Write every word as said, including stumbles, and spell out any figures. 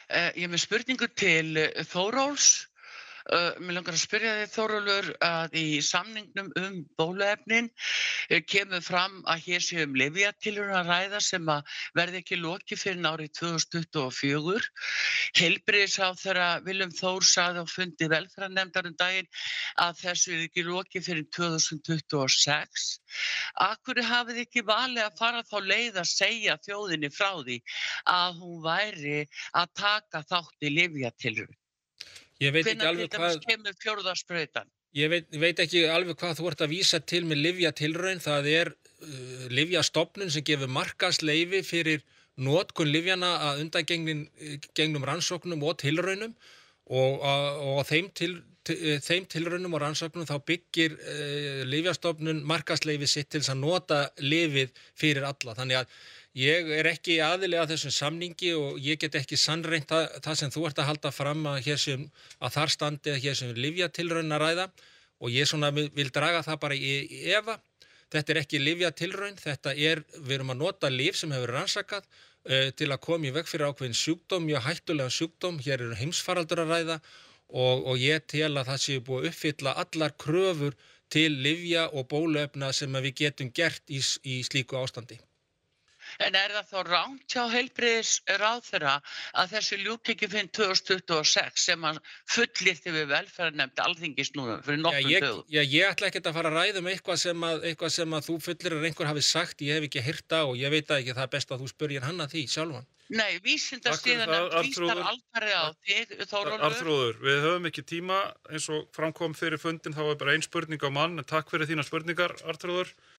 Uh, ég er með spurningu til uh, Þórólfs. Uh, mér langar að spyrja þig, Þórólfur, að í samningnum um bóluefnin uh, kemur fram að hér sé um lyfjatilraun að ræða sem að verði ekki lokið fyrir árið tvö þúsund tuttugu og fjögur. Heilbrigðisráðherra Willum Þór sagði á fundi velferðarnefndar um daginn að þessu er ekki lokið fyrir tvö þúsund tuttugu og sex. Af hverju hafið þið ekki valið að fara þá leið að segja þjóðinni frá því að hún væri að taka þátt í lyfjatilraun? Ég veit ekki Hvenær alveg til hvað dæmis kemur fjórða sprautan? Ég veit, veit ekki alveg hvað þú ert að vísa til með lyfjatilraun. Það er uh, lyfjastofnun sem gefur markaðsleyfi fyrir notkun lyfjana að undangengnum rannsóknum og tilraunum og, og á þeim, til, til, þeim tilraunum og rannsóknum þá byggir uh, lyfjastofnun markaðsleyfi sitt til þess að nota lyfið fyrir alla. Þannig að ég er ekki aðili að þessum samningi og ég get ekki sannreynt það, það sem þú ert að halda fram að, hér sem, að þar standi að hér sem lyfjatilraun að ræða og ég svona vil draga það bara í, í efa. Þetta er ekki lyfjatilraun, þetta er, við erum að nota lyf sem hefur rannsakað uh, til að koma í veg fyrir ákveðin sjúkdóm, mjög hættulegan sjúkdóm, hér eru heimsfaraldur að ræða og, og ég tel að það sé búið að uppfylla allar kröfur til lyfja og bóluefna sem við getum gert í, í slíku ástandi. En er það þá rangt hjá heilbrigðisráðherra að þessu ljúki ekki fyrir tvö þúsund tuttugu og sex sem hann fullyrti við velferðarnefnd Alþingis núna fyrir nokkrum dögum? Já, ég ætla ekkert að fara að ræða um eitthvað sem að, eitthvað sem að þú fullyrðir einhver hafi sagt, ég hef ekki heyrt það og ég veit að ekki, það er best að þú spurðir hann að því sjálfan. Nei, vísindasiðanefnd vísar alfarið á þig, Þórólfur. Arnþrúður, við höfum ekki tíma eins og framkom fyrir fundin, þá er bara ein spurning á mann, en takk fyrir þína spurningar, Arnþrúður.